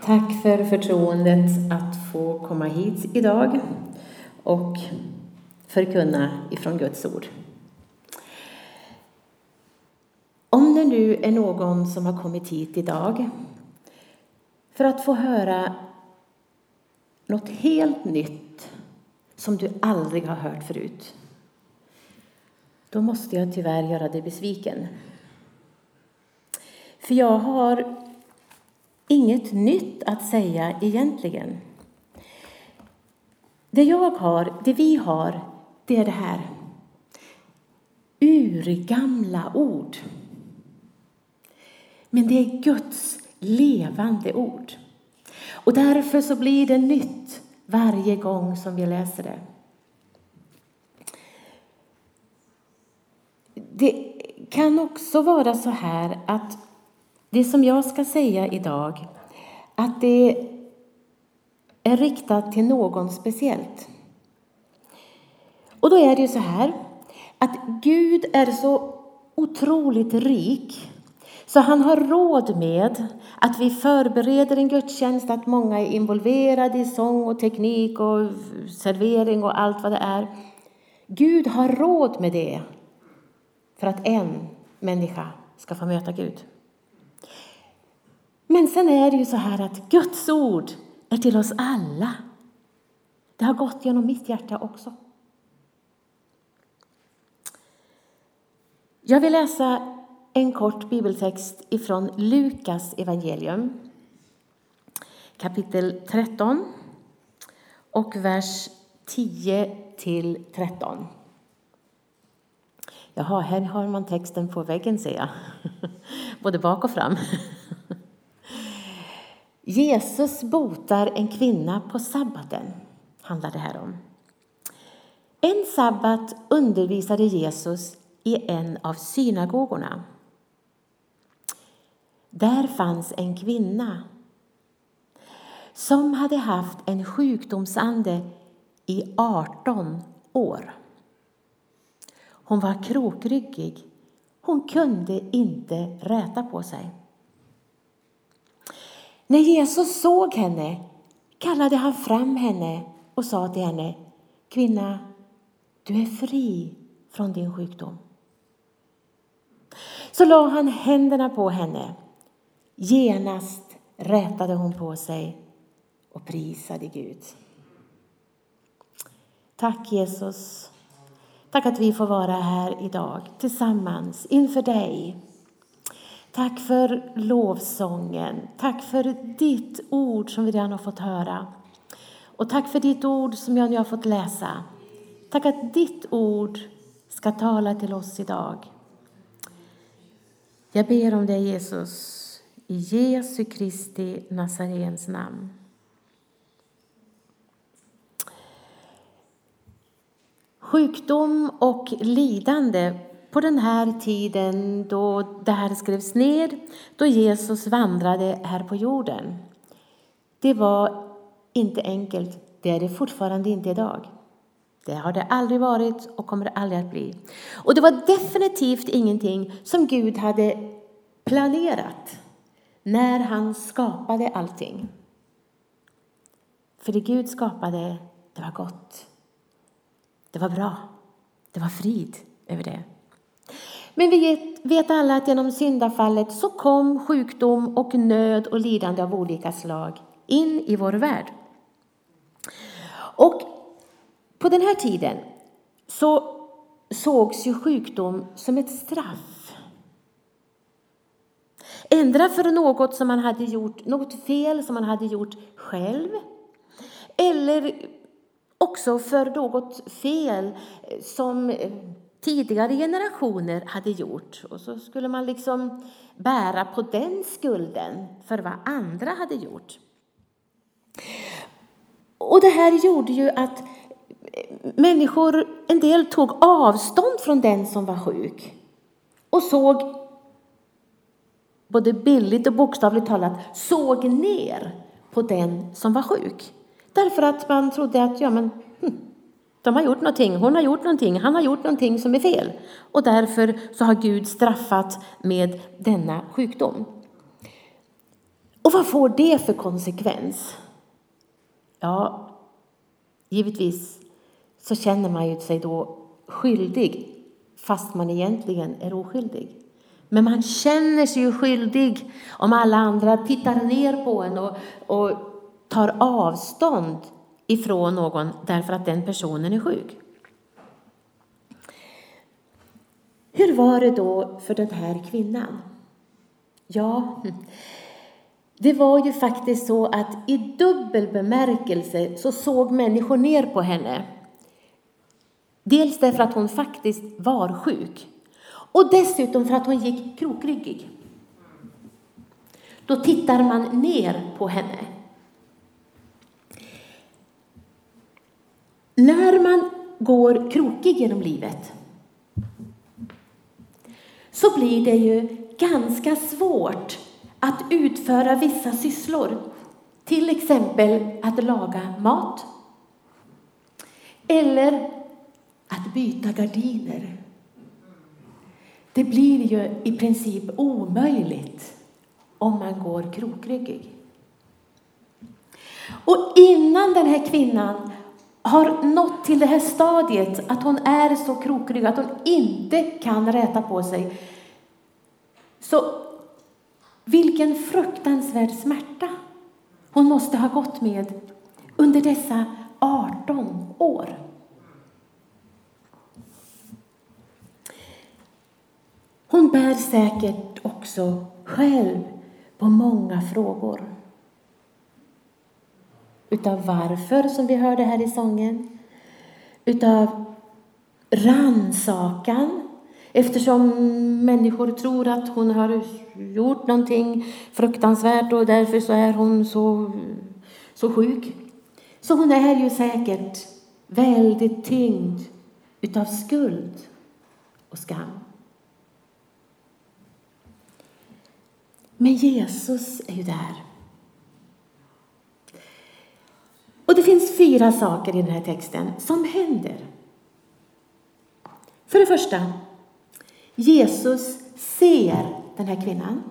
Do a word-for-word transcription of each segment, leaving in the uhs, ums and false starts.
Tack för förtroendet att få komma hit idag och förkunna ifrån Guds ord. Om det nu är någon som har kommit hit idag för att få höra något helt nytt som du aldrig har hört förut, då måste jag tyvärr göra dig besviken. För jag har inget nytt att säga egentligen. Det jag har, det vi har, det är det här. Urgamla ord. Men det är Guds levande ord. Och därför så blir det nytt varje gång som vi läser det. Det kan också vara så här att det som jag ska säga idag, att det är riktat till någon speciellt. Och då är det ju så här att Gud är så otroligt rik så han har råd med att vi förbereder en gudstjänst, att många är involverade i sång och teknik och servering och allt vad det är. Gud har råd med det för att en människa ska få möta Gud. Men sen är det ju så här att Guds ord är till oss alla. Det har gått genom mitt hjärta också. Jag vill läsa en kort bibeltext ifrån Lukas evangelium. Kapitel tretton och vers tio till tretton. Jaha, här har man texten på väggen, ser jag. Både bak och fram. Jesus botar en kvinna på sabbaten, handlar det här om. En sabbat undervisade Jesus i en av synagogorna. Där fanns en kvinna som hade haft en sjukdomsande i arton år. Hon var krokryggig. Hon kunde inte räta på sig. När Jesus såg henne kallade han fram henne och sa till henne: kvinna, du är fri från din sjukdom. Så la han händerna på henne. Genast rätade hon på sig och prisade Gud. Tack Jesus. Tack att vi får vara här idag tillsammans inför dig. Tack för lovsången. Tack för ditt ord som vi redan har fått höra. Och tack för ditt ord som jag nu har fått läsa. Tack att ditt ord ska tala till oss idag. Jag ber om dig Jesus, i Jesu Kristi Nazarens namn. Sjukdom och lidande på den här tiden då det här skrevs ner, då Jesus vandrade här på jorden. Det var inte enkelt, det är det fortfarande inte idag. Det har det aldrig varit och kommer aldrig att bli. Och det var definitivt ingenting som Gud hade planerat när han skapade allting. För det Gud skapade, det var gott. Det var bra. Det var frid över det. Men vi vet, vet alla att genom syndafallet så kom sjukdom och nöd och lidande av olika slag in i vår värld. Och på den här tiden så sågs ju sjukdom som ett straff. Ändra för något som man hade gjort, något fel som man hade gjort själv. Eller också för något fel som tidigare generationer hade gjort. Och så skulle man liksom bära på den skulden för vad andra hade gjort. Och det här gjorde ju att människor, en del tog avstånd från den som var sjuk. Och såg, både bildligt och bokstavligt talat, såg ner på den som var sjuk. Därför att man trodde att ja, men, hm, de har gjort någonting, hon har gjort någonting, han har gjort någonting som är fel. Och därför så har Gud straffat med denna sjukdom. Och vad får det för konsekvens? Ja, givetvis så känner man ju sig då skyldig fast man egentligen är oskyldig. Men man känner sig ju skyldig om alla andra tittar ner på en och, och tar avstånd ifrån någon därför att den personen är sjuk. Hur var det då för den här kvinnan? Ja, det var ju faktiskt så att i dubbel bemärkelse så såg människor ner på henne. Dels därför att hon faktiskt var sjuk. Och dessutom för att hon gick krokryggig. Då tittar man ner på henne. När man går krokig genom livet så blir det ju ganska svårt att utföra vissa sysslor. Till exempel att laga mat. Eller att byta gardiner. Det blir ju i princip omöjligt om man går krokryggig. Och innan den här kvinnan har nått till det här stadiet att hon är så krokryggig att hon inte kan räta på sig. Så vilken fruktansvärd smärta hon måste ha gått med under dessa arton år. Hon bär säkert också själv på många frågor. Utav varför, som vi hörde här i sången. Utav rannsakan. Eftersom människor tror att hon har gjort någonting fruktansvärt och därför så är hon så, så sjuk. Så hon är ju säkert väldigt tyngd utav skuld och skam. Men Jesus är ju där. Och det finns fyra saker i den här texten som händer. För det första, Jesus ser den här kvinnan.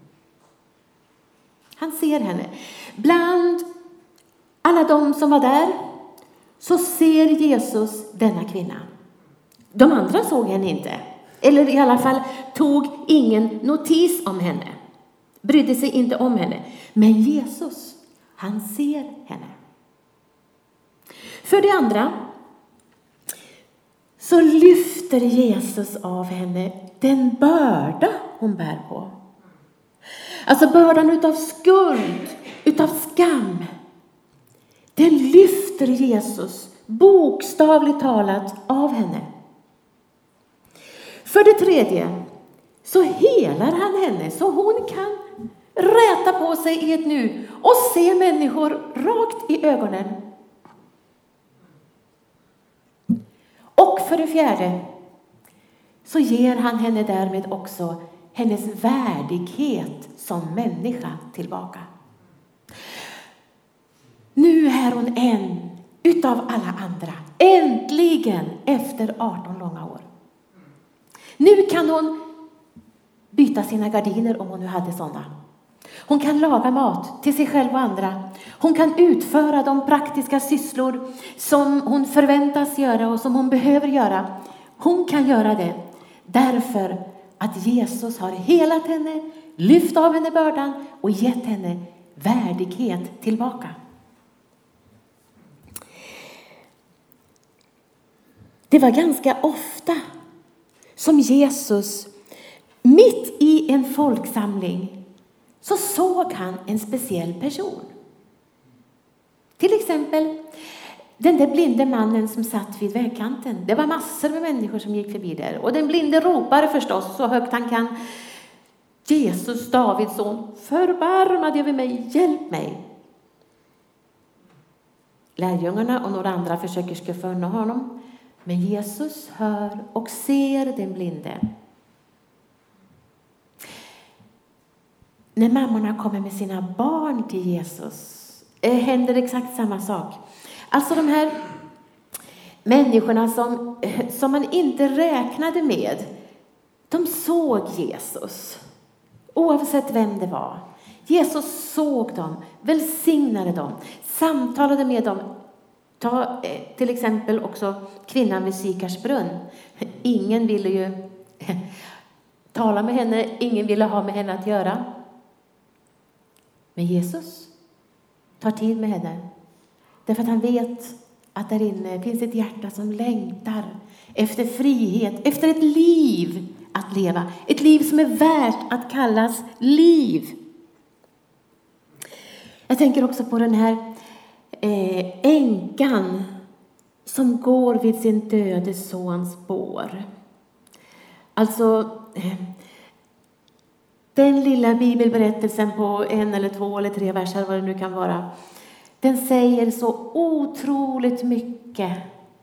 Han ser henne. Bland alla de som var där så ser Jesus denna kvinna. De andra såg henne inte. Eller i alla fall tog ingen notis om henne. Brydde sig inte om henne. Men Jesus, han ser henne. För det andra så lyfter Jesus av henne den börda hon bär på. Alltså bördan utav skuld, utav skam. Den lyfter Jesus bokstavligt talat av henne. För det tredje så helar han henne så hon kan räta på sig i ett nu och se människor rakt i ögonen. Och för det fjärde så ger han henne därmed också hennes värdighet som människa tillbaka. Nu är hon en utav alla andra. Äntligen efter arton långa år. Nu kan hon byta sina gardiner om hon nu hade sådana. Hon kan laga mat till sig själv och andra. Hon kan utföra de praktiska sysslor som hon förväntas göra och som hon behöver göra. Hon kan göra det därför att Jesus har helat henne, lyft av henne bördan och gett henne värdighet tillbaka. Det var ganska ofta som Jesus mitt i en folksamling så såg han en speciell person. Till exempel den där blinde mannen som satt vid vägkanten. Det var massor med människor som gick förbi där. Och den blinde ropade förstås så högt han kan. Jesus, Davids son, förbarma dig över mig, hjälp mig. Lärjungarna och några andra försöker skuffa undan honom. Men Jesus hör och ser den blinde. När mammorna kommer med sina barn till Jesus händer exakt samma sak. Alltså de här människorna som, som man inte räknade med, de såg Jesus. Oavsett vem det var. Jesus såg dem, välsignade dem, samtalade med dem. Ta eh, till exempel också kvinnan vid Sykars brunn. Ingen ville ju tala med henne, ingen ville ha med henne att göra. Men Jesus tar tid med henne. Därför att han vet att där inne finns ett hjärta som längtar efter frihet, efter ett liv att leva. Ett liv som är värt att kallas liv. Jag tänker också på den här eh, änkan som går vid sin döde sons spår. Alltså eh, den lilla bibelberättelsen på en eller två eller tre verser, vad det nu kan vara. Den säger så otroligt mycket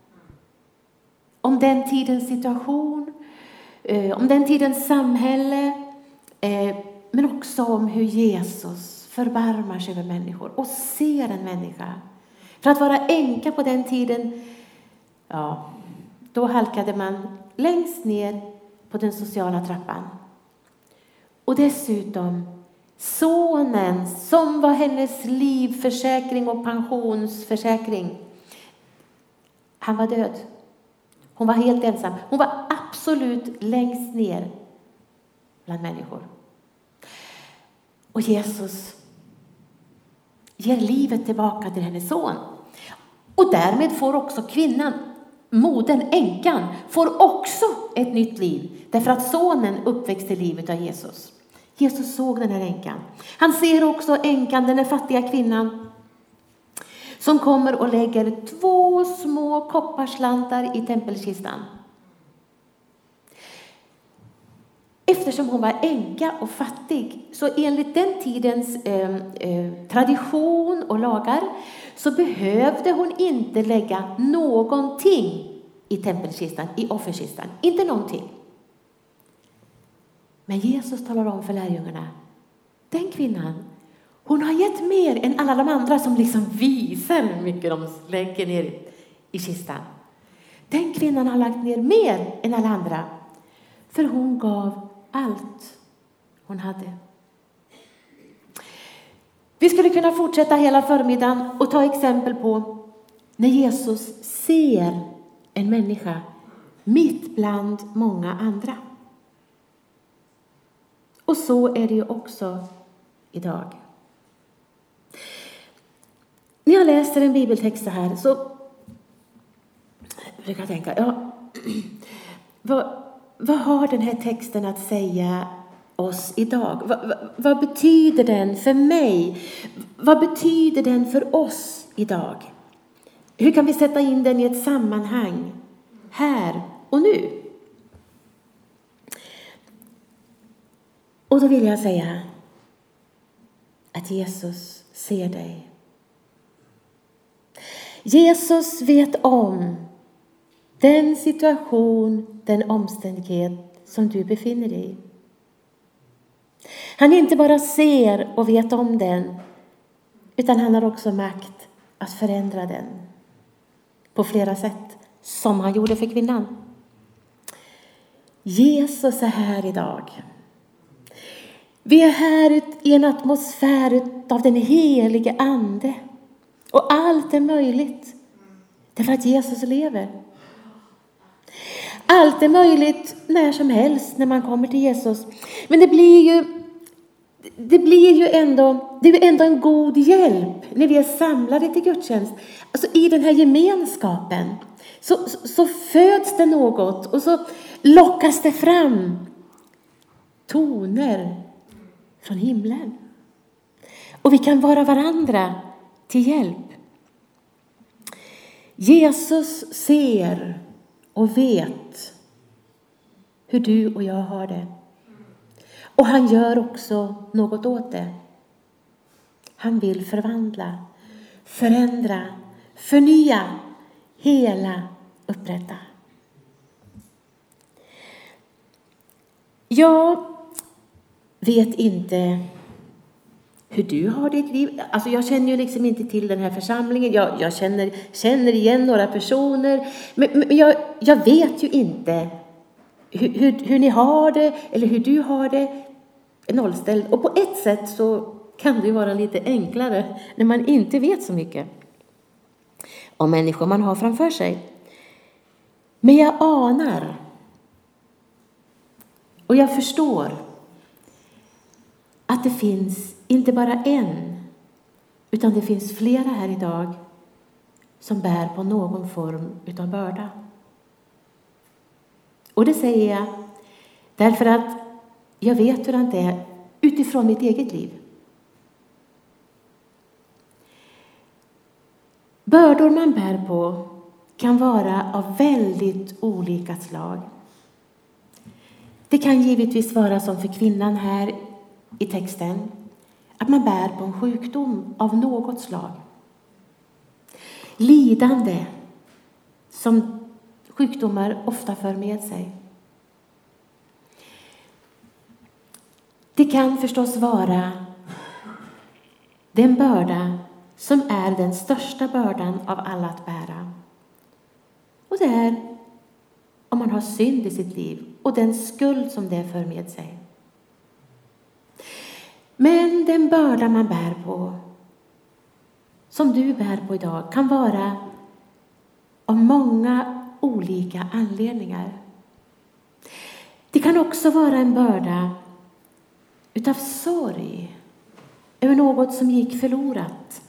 om den tidens situation, eh, om den tidens samhälle, eh, men också om hur Jesus förbarmar sig över människor och ser en människa. För att vara änka på den tiden, ja, då halkade man längst ner på den sociala trappan. Och dessutom sonen som var hennes livförsäkring och pensionsförsäkring. Han var död. Hon var helt ensam. Hon var absolut längst ner bland människor. Och Jesus ger livet tillbaka till hennes son. Och därmed får också kvinnan, modern, änkan, får också ett nytt liv. Därför att sonen uppväxte livet av Jesus. Jesus såg den här änkan. Han ser också änkan, den fattiga kvinnan, som kommer och lägger två små kopparslantar i tempelkistan. Eftersom hon var änka och fattig, så enligt den tidens eh, eh, tradition och lagar, så behövde hon inte lägga någonting i tempelkistan, i offerkistan. Inte någonting. Men Jesus talar om för lärjungarna, den kvinnan, hon har gett mer än alla de andra som liksom visar hur mycket de lägger ner i kistan. Den kvinnan har lagt ner mer än alla andra. För hon gav allt hon hade. Vi skulle kunna fortsätta hela förmiddagen och ta exempel på när Jesus ser en människa mitt bland många andra. Och så är det ju också idag. När jag läser en bibeltext så här så brukar jag tänka, ja, vad, vad har den här texten att säga oss idag? Vad, vad, vad betyder den för mig? Vad betyder den för oss idag? Hur kan vi sätta in den i ett sammanhang här och nu? Och då vill jag säga att Jesus ser dig. Jesus vet om den situation, den omständighet som du befinner dig i. Han inte bara ser och vet om den, utan han har också makt att förändra den på flera sätt, som han gjorde för kvinnan. Jesus är här idag. Vi är här i en atmosfär av den helige ande. Och allt är möjligt. Därför att Jesus lever. Allt är möjligt när som helst när man kommer till Jesus. Men det blir ju, det blir ju ändå, det är ändå en god hjälp när vi är samlade till gudstjänst. Alltså i den här gemenskapen så, så, så föds det något och så lockas det fram toner från himlen. Och vi kan vara varandra till hjälp. Jesus ser och vet hur du och jag har det. Och han gör också något åt det. Han vill förvandla, förändra, förnya, hela, upprätta. Jag vet inte hur du har ditt liv. Alltså jag känner ju liksom inte till den här församlingen. Jag, jag känner, känner igen några personer. Men, men jag, jag vet ju inte hur, hur, hur ni har det. Eller hur du har det. Nollställd. Och på ett sätt så kan det vara lite enklare när man inte vet så mycket om människor man har framför sig. Men jag anar och jag förstår att det finns inte bara en, utan det finns flera här idag som bär på någon form utav börda. Och det säger jag därför att jag vet hur det är utifrån mitt eget liv. Bördor man bär på kan vara av väldigt olika slag. Det kan givetvis vara som för kvinnan här i texten, att man bär på en sjukdom av något slag. Lidande som sjukdomar ofta för med sig. Det kan förstås vara den börda som är den största bördan av alla att bära. Och det är om man har synd i sitt liv och den skuld som det för med sig. Men den börda man bär på, som du bär på idag, kan vara av många olika anledningar. Det kan också vara en börda utav sorg över något som gick förlorat.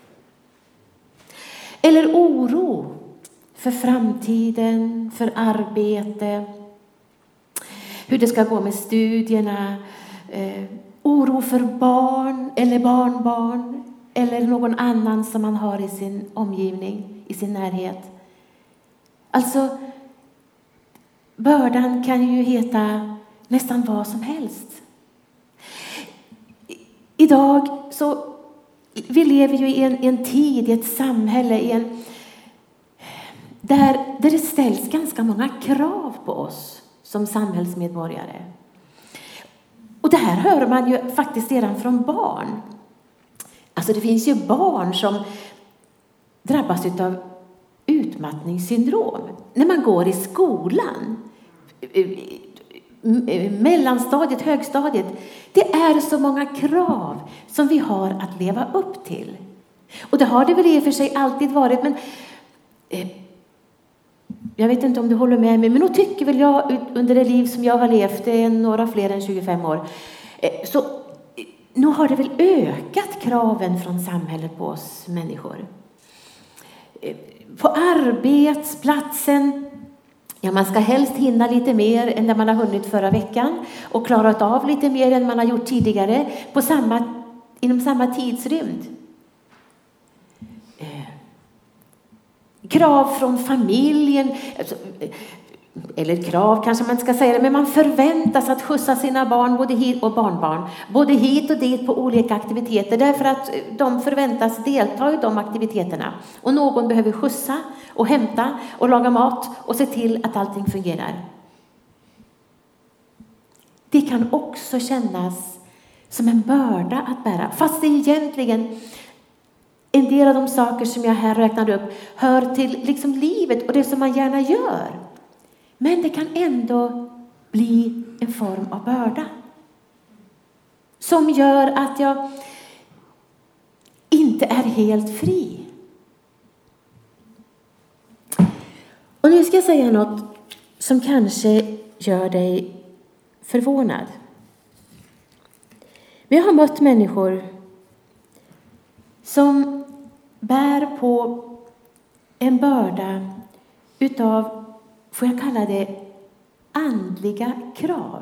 Eller oro för framtiden, för arbete, hur det ska gå med studierna, eh, oro för barn eller barnbarn eller någon annan som man har i sin omgivning, i sin närhet. Alltså, bördan kan ju heta nästan vad som helst. Idag så vi lever ju i en, en tid, i ett samhälle, i en, där, där det ställs ganska många krav på oss som samhällsmedborgare. Och det här hör man ju faktiskt redan från barn. Alltså det finns ju barn som drabbas av utmattningssyndrom när man går i skolan. Mellanstadiet, högstadiet. Det är så många krav som vi har att leva upp till. Och det har det väl i och för sig alltid varit, men eh, jag vet inte om du håller med mig, men då tycker väl jag under det liv som jag har levt, det är några fler än tjugofem år, eh, så eh, nu har det väl ökat kraven från samhället på oss människor. Eh, på arbetsplatsen, ja, man ska helst hinna lite mer än det man har hunnit förra veckan och klarat av lite mer än man har gjort tidigare på samma, inom samma tidsrymd. Eh, krav från familjen, alltså, eller krav kanske man ska säga det, men man förväntas att skjutsa sina barn både hit och barnbarn, både hit och dit på olika aktiviteter, därför att de förväntas delta i de aktiviteterna. Och någon behöver skjutsa och hämta och laga mat och se till att allting fungerar. Det kan också kännas som en börda att bära, fast det egentligen en del av de saker som jag här räknade upp hör till liksom livet och det som man gärna gör. Men det kan ändå bli en form av börda som gör att jag inte är helt fri. Och nu ska jag säga något som kanske gör dig förvånad. Vi har mött människor som bär på en börda utav, får jag kalla det, andliga krav.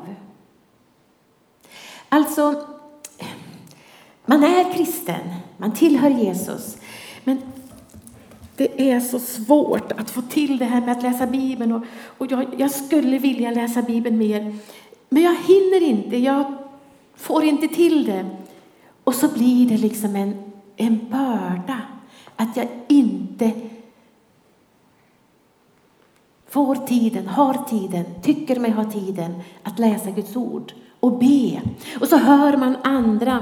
Alltså, man är kristen, man tillhör Jesus, men det är så svårt att få till det här med att läsa Bibeln, och, och jag, jag skulle vilja läsa Bibeln mer, men jag hinner inte, jag får inte till det. Och så blir det liksom en, en börda att jag inte får tiden, har tiden, tycker mig ha tiden att läsa Guds ord och be. Och så hör man andra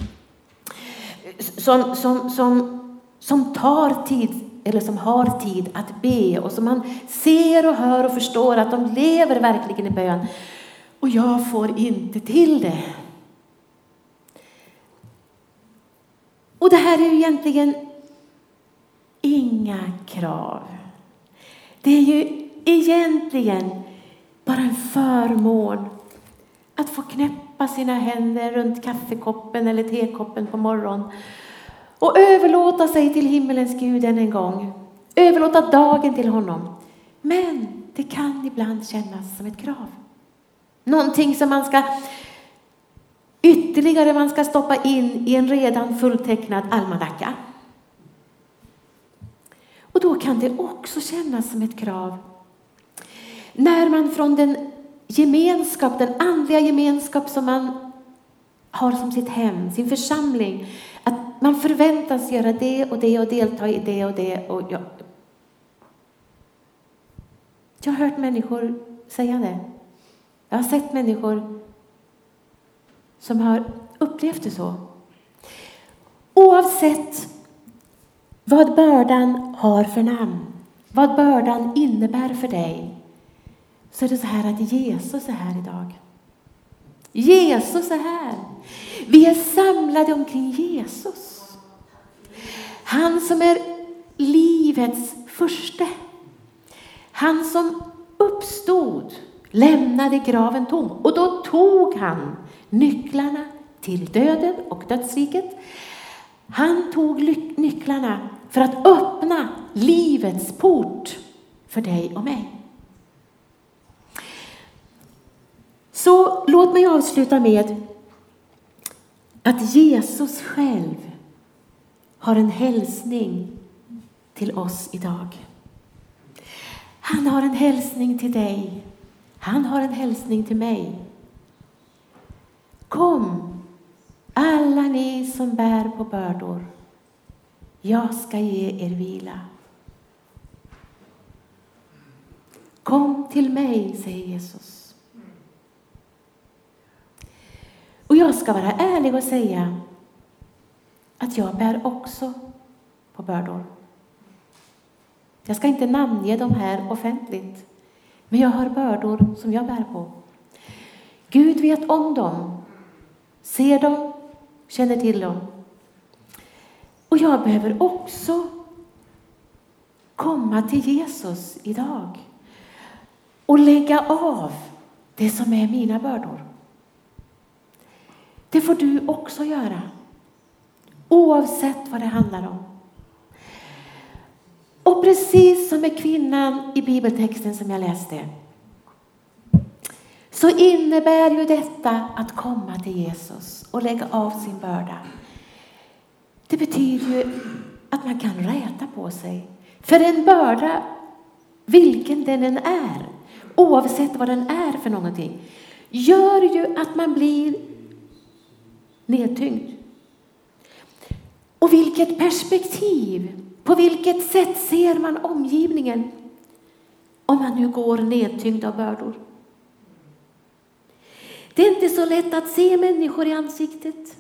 som, som, som, som tar tid, eller som har tid att be, och som man ser och hör och förstår att de lever verkligen i bön. Och jag får inte till det. Och det här är ju egentligen inga krav. Det är ju egentligen bara en förmån att få knäppa sina händer runt kaffekoppen eller tekoppen på morgonen och överlåta sig till himmelens Gud än en gång. Överlåta dagen till honom. Men det kan ibland kännas som ett krav. Någonting som man ska ytterligare man ska stoppa in i en redan fulltecknad almanacka. Och då kan det också kännas som ett krav. När man från den gemenskap, den andliga gemenskap som man har som sitt hem, sin församling, att man förväntas göra det och det och delta i det och det. Och jag, jag har hört människor säga det. Jag har sett människor som har upplevt det så. Oavsett vad bördan har för namn, vad bördan innebär för dig, så är det så här att Jesus är här idag. Jesus är här. Vi är samlade omkring Jesus. Han som är livets första. Han som uppstod, lämnade graven tom. Och då tog han nycklarna till döden och dödsriket. Han tog nycklarna för att öppna livets port för dig och mig. Så låt mig avsluta med att Jesus själv har en hälsning till oss idag. Han har en hälsning till dig. Han har en hälsning till mig. Kom, alla ni som bär på bördor. Jag ska ge er vila. Kom till mig, säger Jesus. Och jag ska vara ärlig och säga att jag bär också på bördor. Jag ska inte namnge de här offentligt. Men jag har bördor som jag bär på. Gud vet om dem. Ser dem. Känner till dem. Och jag behöver också komma till Jesus idag. Och lägga av det som är mina bördor. Det får du också göra. Oavsett vad det handlar om. Och precis som med kvinnan i bibeltexten som jag läste, så innebär ju detta att komma till Jesus och lägga av sin börda. Det betyder ju att man kan räta på sig. För en börda, vilken den än är, oavsett vad den är för någonting, gör ju att man blir nedtyngd. Och vilket perspektiv, på vilket sätt ser man omgivningen om man nu går nedtyngd av bördor? Det är inte så lätt att se människor i ansiktet.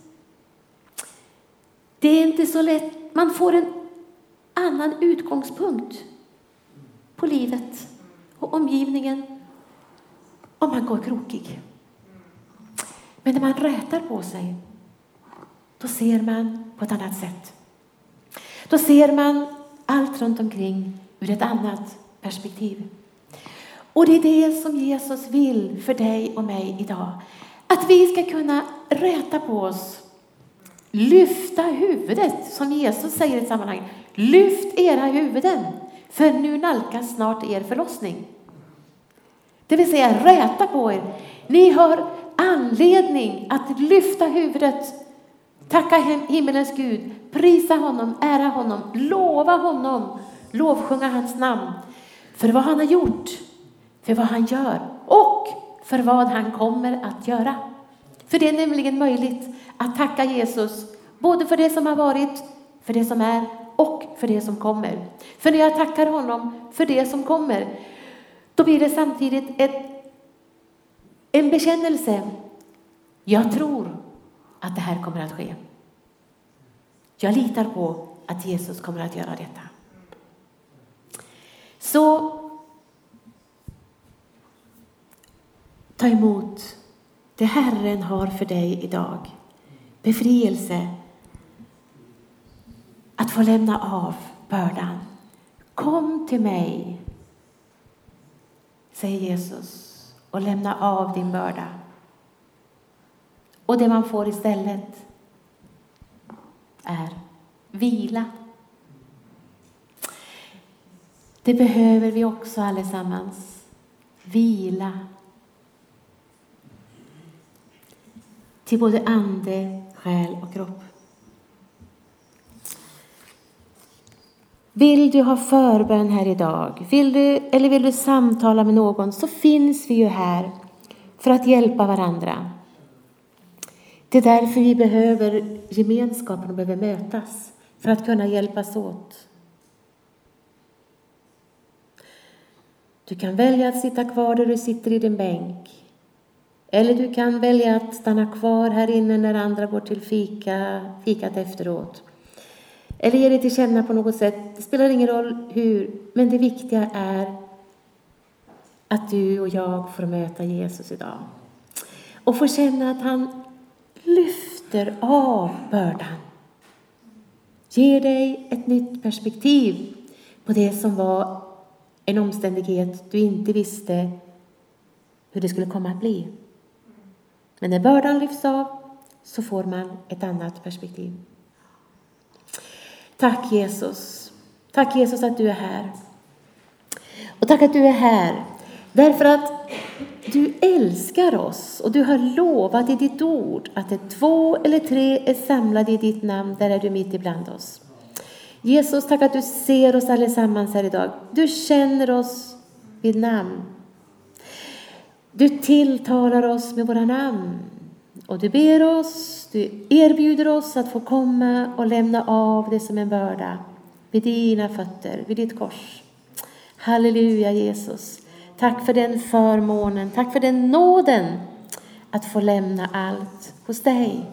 Det är inte så lätt. Man får en annan utgångspunkt på livet och omgivningen om man går krokig. Men när man rätar på sig, då ser man på ett annat sätt. Då ser man allt runt omkring ur ett annat perspektiv. Och det är det som Jesus vill för dig och mig idag. Att vi ska kunna räta på oss. Lyfta huvudet, som Jesus säger i ett sammanhang. Lyft era huvuden, för nu nalkas snart er förlossning. Det vill säga räta på er. Ni har anledning att lyfta huvudet. Tacka himmelens Gud. Prisa honom, ära honom, lova honom. Lovsjunga hans namn. För vad han har gjort. För vad han gör. Och för vad han kommer att göra. För det är nämligen möjligt att tacka Jesus. Både för det som har varit, för det som är och för det som kommer. För när jag tackar honom för det som kommer, då blir det samtidigt ett, en bekännelse. Jag tror att det här kommer att ske. Jag litar på att Jesus kommer att göra detta. Så ta emot det Herren har för dig idag. Befrielse. att få lämna av bördan. Kom till mig, säger Jesus, och lämna av din börda. Och det man får istället är vila. Det behöver vi också allesammans. Vila. Till både ande, själ och kropp. Vill du ha förbön här idag? Vill du, eller vill du samtala med någon, så finns vi ju här för att hjälpa varandra. Det är därför vi behöver gemenskapen och behöver mötas. För att kunna hjälpas åt. Du kan välja att sitta kvar där du sitter i din bänk. Eller du kan välja att stanna kvar här inne när andra går till fika, fikat efteråt. Eller ge dig till känna på något sätt. Det spelar ingen roll hur. Men det viktiga är att du och jag får möta Jesus idag. Och får känna att han lyfter av bördan. Ger dig ett nytt perspektiv på det som var en omständighet du inte visste hur det skulle komma att bli. Men när bördan lyfts av så får man ett annat perspektiv. Tack Jesus. Tack Jesus att du är här. Och tack att du är här därför att du älskar oss och du har lovat i ditt ord att det två eller tre är samlade i ditt namn, där är du mitt ibland oss. Jesus, tack att du ser oss allesammans här idag. Du känner oss vid namn. Du tilltalar oss med våra namn. Och du ber oss, du erbjuder oss att få komma och lämna av det som en börda vid dina fötter, vid ditt kors. Halleluja Jesus. Tack för den förmånen, tack för den nåden att få lämna allt hos dig.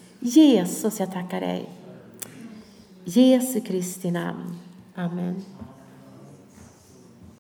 Jesus, jag tackar dig. Jesu Kristi namn. Amen.